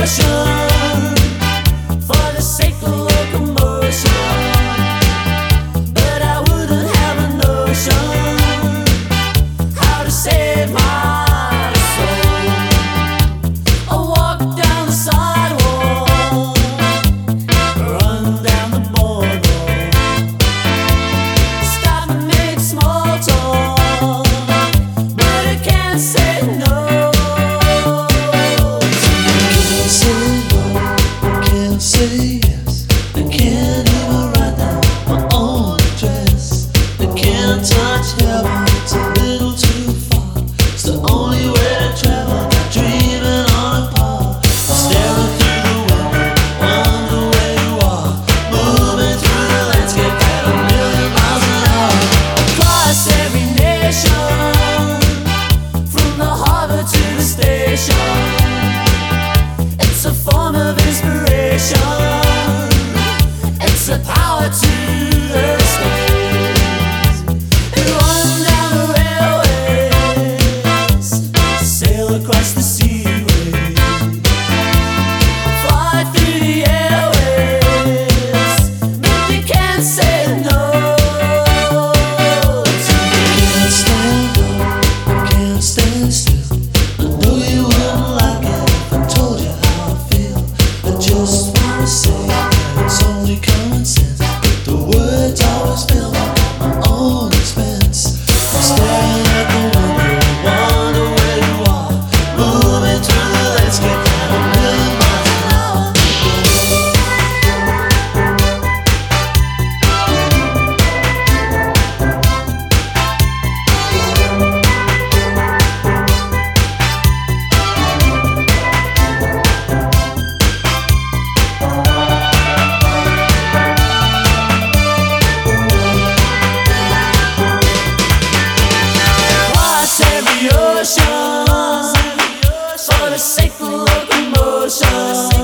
ocean for the sake of locomotion, but I wouldn't have a notion how to save my soul. I walk down the sidewalk, run down the boardwalk, stop and make small talk, but I can't say no. Say yes, I can't even write down my own address. I can't touch heaven, it's a little too far. It's the only way to travel, dreaming on a par. Staring through the window, wonder where you are. Moving through the landscape at a million miles an hour. Across every nation, from the harbor to the station, it's a form of inspiration. It's a power to the states. And run down the railways, sail across the seaways, fly through the airways, but they can't say no. Can't stand up, can't stand still. I know you wouldn't like it if I told you how I feel. I just wanna say that it's only common sense, but the words always fail me at my own expense. I'm staring at the window, wonder where you are. Moving through the landscape at a million miles an hour. Cross every ocean for the sake of locomotion.